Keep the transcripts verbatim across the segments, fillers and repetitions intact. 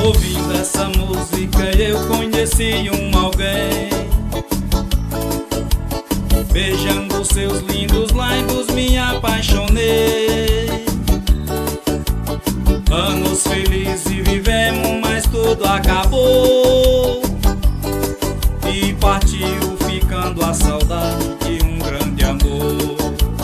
Ouvindo essa música eu conheci um alguém. Beijando seus lindos lábios me apaixonei. Anos felizes vivemos, mas tudo acabou. E partiu ficando a saudade de um grande amor.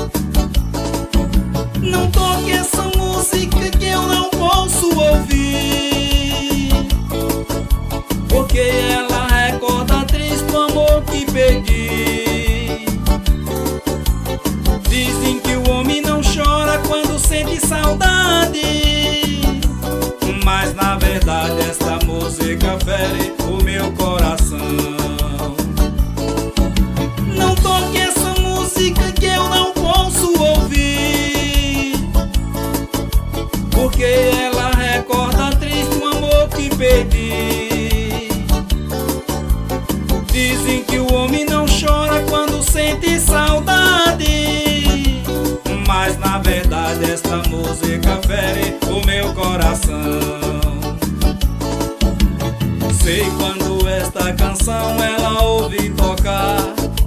Não toque essa música que eu não posso ouvir, porque ela recorda triste o amor que perdi. Dizem que o homem não chora quando sente saudade, mas na verdade esta música fere o meu coração. Não toque essa música que eu não posso ouvir, porque ela recorda triste o amor que perdi. Dizem que o homem não chora quando sente saudade, mas na verdade esta música fere o meu coração. Sei quando esta canção ela ouve tocar,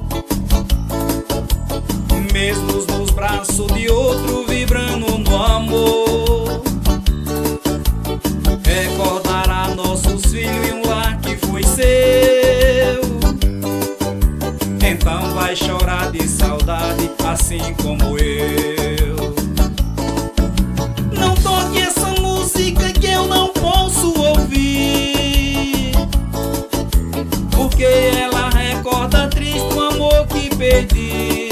mesmo nos braços de outro vibrando no amor, recordará nossos filhos e um lar que foi seu. Então vai chorar de saudade assim como eu. Não toque essa música que eu não posso ouvir, porque ela recorda triste o amor que perdi.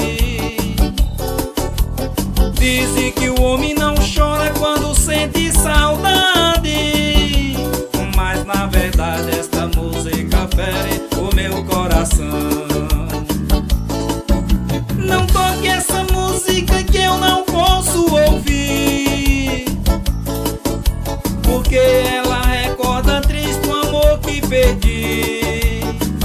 Dizem que o homem não chora quando sente saudade, mas na verdade esta música fere o meu coração. Não toque essa música que eu não posso ouvir, porque ela recorda triste o amor que perdi.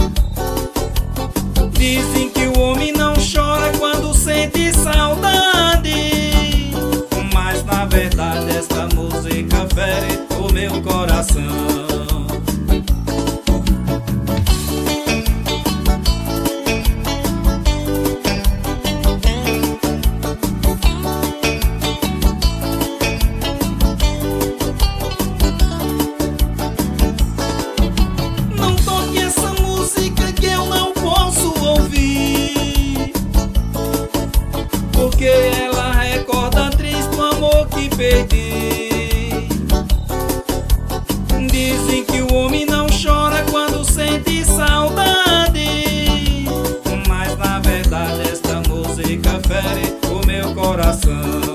Dizem que o homem não chora quando sente saudade, mas na verdade esta música fere o meu coração. Não toque essa música que eu não posso ouvir, porque ela recorda triste o amor que perdi. Dizem que o homem não chora quando sente saudade, mas na verdade esta música fere o meu coração.